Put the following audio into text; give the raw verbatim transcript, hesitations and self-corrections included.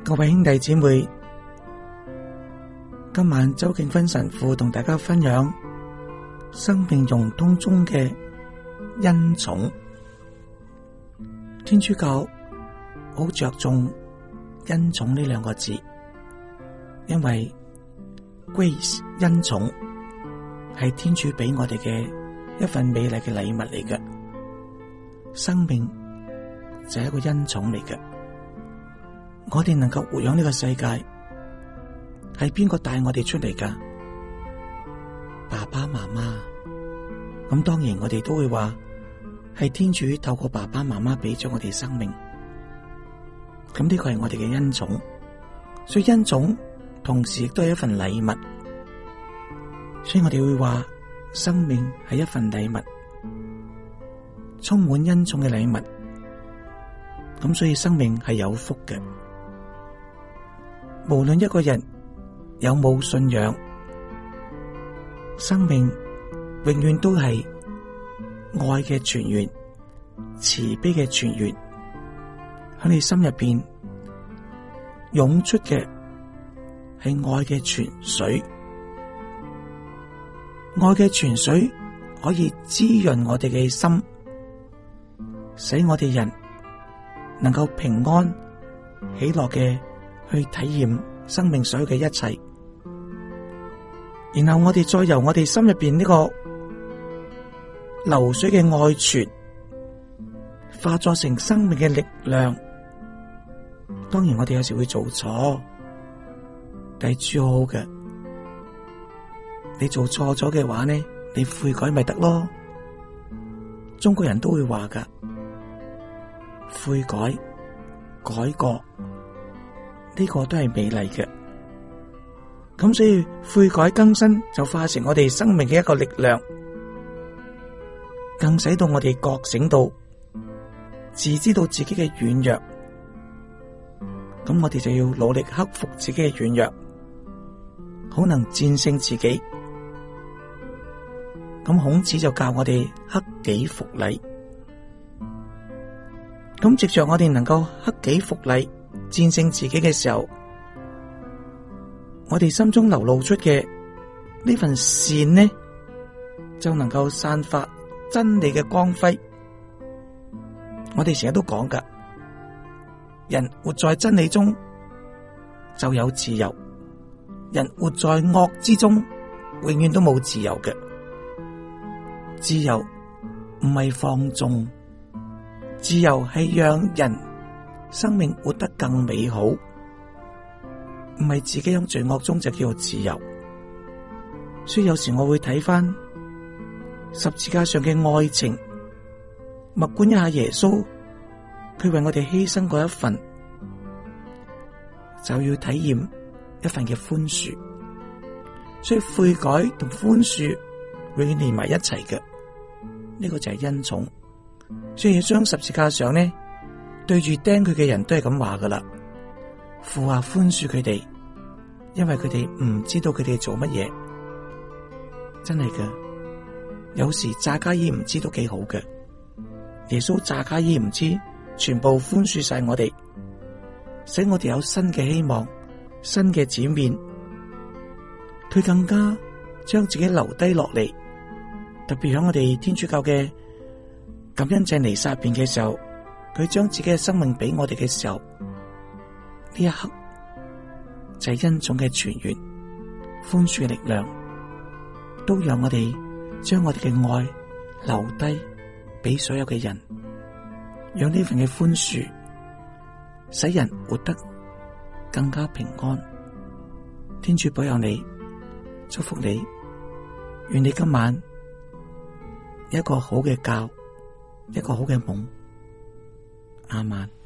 各位兄弟姊妹，今晚周敬芬神父同大家分享生命融通中嘅恩寵。天主教好着重恩寵呢兩個字，因為 grace 恩寵係天主俾我哋嘅一份美麗嘅禮物嚟嘅，生命就係一個恩寵嚟嘅。我哋能夠活喺呢個世界，係邊個帶我哋出嚟噶？爸爸媽媽。咁當然我哋都會話係天主透過爸爸媽媽俾咗我哋生命，咁呢個係我哋嘅恩寵。所以恩寵同時亦都係一份禮物，所以我哋會話生命係一份禮物，充滿恩寵嘅禮物。咁所以生命係有福嘅。無論一個人有冇信仰，生命永遠都係愛嘅泉源，慈悲嘅泉源，喺你心入邊湧出嘅係愛嘅泉水。愛嘅泉水可以滋潤我哋嘅心，使我哋人能夠平安喜樂嘅去體驗生命所有嘅一切，然後我哋再由我哋心入邊呢個流水嘅愛泉化作成生命嘅力量。當然我哋有時會做錯，但係主好好嘅，你做錯咗嘅話呢，你悔改咪得咯。中國人都會話噶，悔改改過呢個都係美麗嘅。咁所以悔改更新就化成我哋生命嘅一個力量，更使到我哋覺醒到自知道自己嘅軟弱。咁我哋就要努力克服自己嘅軟弱，好能戰勝自己。咁孔子就教我哋克己復禮。咁藉着我哋能夠克己復禮，戰勝自己嘅時候，我哋心中流露出嘅呢份善呢，就能夠散發真理嘅光輝。我哋成日都講噶，人活在真理中就有自由，人活在惡之中永遠都冇自由嘅。自由唔係放縱，自由係讓人生命活得更美好，唔係自己喺罪惡中就叫做自由。所以有時我會睇翻十字架上嘅愛情，默觀一下耶穌，佢為我哋犧牲嗰一份，就要體驗一份嘅寬恕。所以悔改同寬恕永遠連埋一齊嘅，呢個就係恩寵。所以要將十字架上呢，對住釘佢嘅人都係咁話噶啦，父啊，寬恕佢哋，因為佢哋唔知道佢哋做乜嘢。真係嘅，有時詐假意唔知都幾好嘅。耶穌詐假意唔知，全部寬恕晒我哋，使我哋有新嘅希望，新嘅展面。佢更加將自己留低落嚟，特別喺我哋天主教嘅感恩祭彌撒入邊嘅時候，佢將自己嘅生命俾我哋嘅時候，呢一刻就係恩寵嘅泉源，寬恕嘅力量，都讓我哋將我哋嘅愛留低俾所有嘅人，讓呢份嘅寬恕使人活得更加平安。天主保佑你，祝福你，願你今晚有一個好嘅覺，一個好嘅夢。阿們。